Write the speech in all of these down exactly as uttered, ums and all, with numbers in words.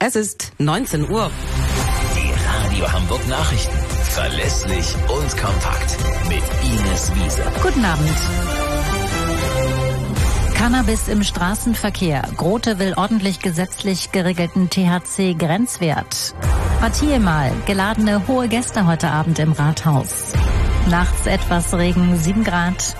Es ist neunzehn Uhr. Die Radio Hamburg Nachrichten. Verlässlich und kompakt. Mit Ines Wiese. Guten Abend. Cannabis im Straßenverkehr. Grote will ordentlich gesetzlich geregelten T H C-Grenzwert. Partie mal. Geladene hohe Gäste heute Abend im Rathaus. Nachts etwas Regen, sieben Grad.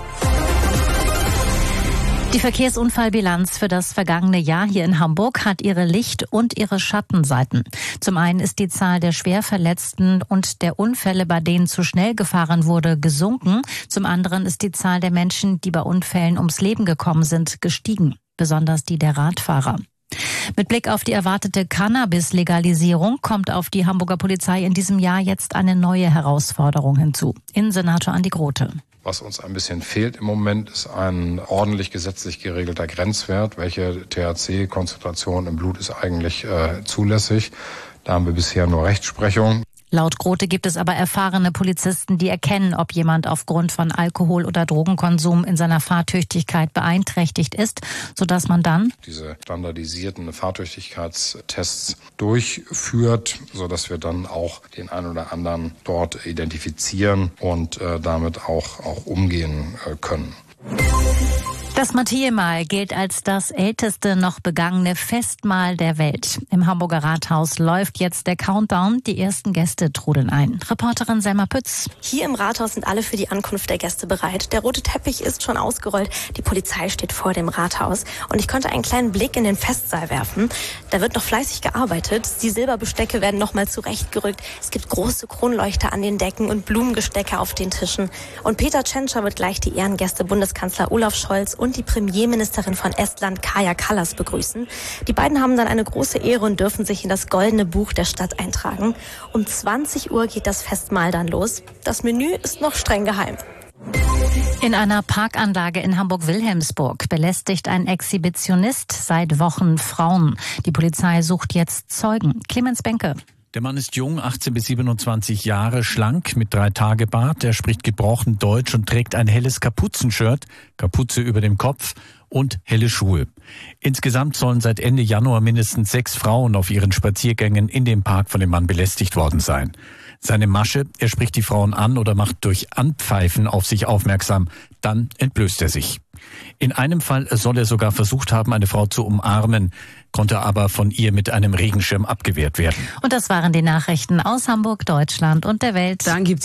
Die Verkehrsunfallbilanz für das vergangene Jahr hier in Hamburg hat ihre Licht- und ihre Schattenseiten. Zum einen ist die Zahl der Schwerverletzten und der Unfälle, bei denen zu schnell gefahren wurde, gesunken. Zum anderen ist die Zahl der Menschen, die bei Unfällen ums Leben gekommen sind, gestiegen. Besonders die der Radfahrer. Mit Blick auf die erwartete Cannabis-Legalisierung kommt auf die Hamburger Polizei in diesem Jahr jetzt eine neue Herausforderung hinzu. Innensenator Andi Grote. Was uns ein bisschen fehlt im Moment, ist ein ordentlich gesetzlich geregelter Grenzwert. Welche T H C-Konzentration im Blut ist eigentlich äh, zulässig? Da haben wir bisher nur Rechtsprechung. Laut Grote gibt es aber erfahrene Polizisten, die erkennen, ob jemand aufgrund von Alkohol- oder Drogenkonsum in seiner Fahrtüchtigkeit beeinträchtigt ist, sodass man dann diese standardisierten Fahrtüchtigkeitstests durchführt, sodass wir dann auch den einen oder anderen dort identifizieren und äh, damit auch, auch umgehen äh, können. Das Matthäemahl gilt als das älteste noch begangene Festmahl der Welt. Im Hamburger Rathaus läuft jetzt der Countdown. Die ersten Gäste trudeln ein. Reporterin Selma Pütz. Hier im Rathaus sind alle für die Ankunft der Gäste bereit. Der rote Teppich ist schon ausgerollt. Die Polizei steht vor dem Rathaus. Und ich konnte einen kleinen Blick in den Festsaal werfen. Da wird noch fleißig gearbeitet. Die Silberbestecke werden nochmal zurechtgerückt. Es gibt große Kronleuchter an den Decken und Blumengestecke auf den Tischen. Und Peter Tschentscher wird gleich die Ehrengäste Bundeskanzler Olaf Scholz und die Premierministerin von Estland Kaja Kallas begrüßen. Die beiden haben dann eine große Ehre und dürfen sich in das goldene Buch der Stadt eintragen. Um zwanzig Uhr geht das Festmahl dann los. Das Menü ist noch streng geheim. In einer Parkanlage in Hamburg-Wilhelmsburg belästigt ein Exhibitionist seit Wochen Frauen. Die Polizei sucht jetzt Zeugen. Clemens Benke. Der Mann ist jung, achtzehn bis siebenundzwanzig Jahre, schlank, mit drei Tage Bart. Er spricht gebrochen Deutsch und trägt ein helles Kapuzenshirt, Kapuze über dem Kopf und helle Schuhe. Insgesamt sollen seit Ende Januar mindestens sechs Frauen auf ihren Spaziergängen in dem Park von dem Mann belästigt worden sein. Seine Masche, er spricht die Frauen an oder macht durch Anpfeifen auf sich aufmerksam, dann entblößt er sich. In einem Fall soll er sogar versucht haben, eine Frau zu umarmen, konnte aber von ihr mit einem Regenschirm abgewehrt werden. Und das waren die Nachrichten aus Hamburg, Deutschland und der Welt. Dann gibt's